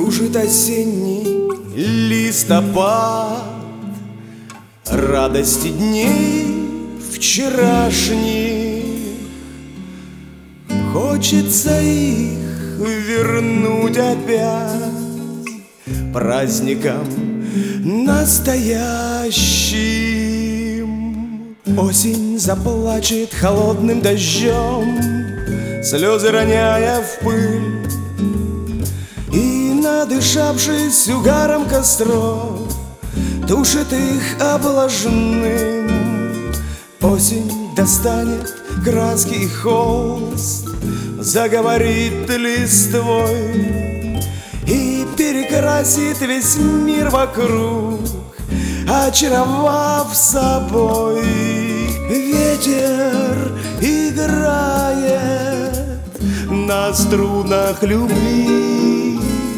Кружит осенний листопад, радости дней вчерашних. Хочется их вернуть опять праздником настоящим. Осень заплачет холодным дождем, слезы роняя в пыль, и, надышавшись угаром костров, тушит их облажным. Осень достанет краски и холст, заговорит листвой и перекрасит весь мир вокруг, очаровав собой. Ветер играет на струнах любви,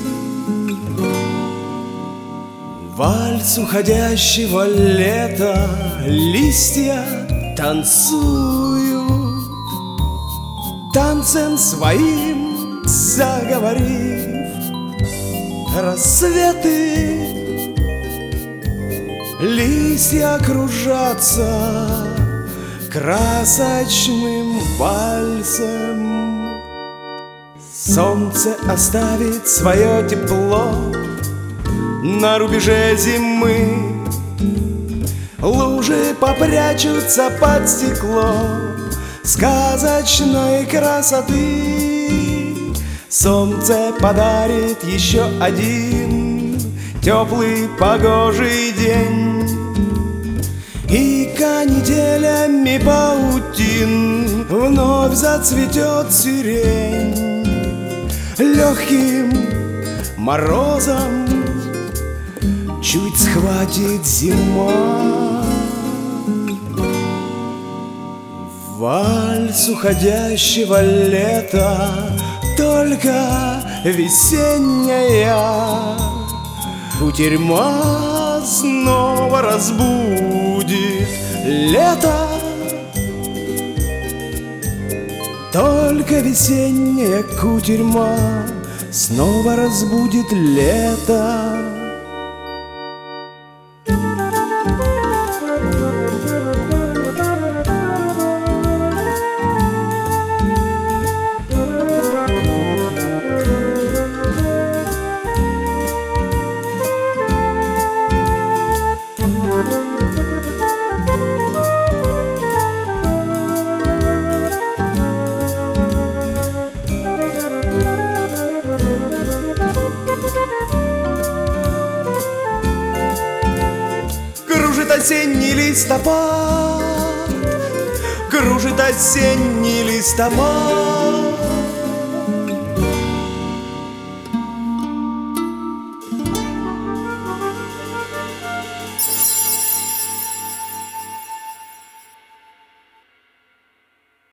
вальс уходящего лета. Листья танцуют, танцем своим заговорив. Рассветы, листья кружатся красочным вальсом. Солнце оставит свое тепло на рубеже зимы, лужи попрячутся под стекло сказочной красоты. Солнце подарит еще один теплый погожий день, и канителями паутин вновь зацветет сирень. Легким морозом чуть схватит зима. Вальс уходящего лета, только весенняя кутерьма снова разбудит лето. Только весенняя кутерьма снова разбудит лето. Кружит осенний листопад, кружит осенний листопад.